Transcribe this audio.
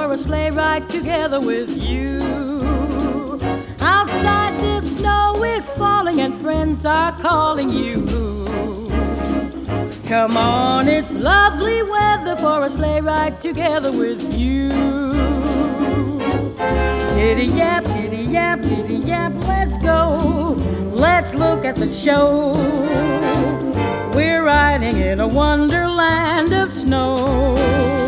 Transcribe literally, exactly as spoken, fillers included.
for a sleigh ride together with you. Outside the snow is falling and friends are calling you. Come on, it's lovely weather for a sleigh ride together with you. Giddy yap, giddy yap, giddy yap, let's go. Let's look at the show. We're riding in a wonderland of snow.